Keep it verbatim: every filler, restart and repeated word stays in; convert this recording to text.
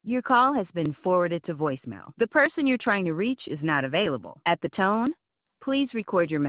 Your call has been forwarded to voicemail. The person you're trying to reach is not available. At the tone, please record your message.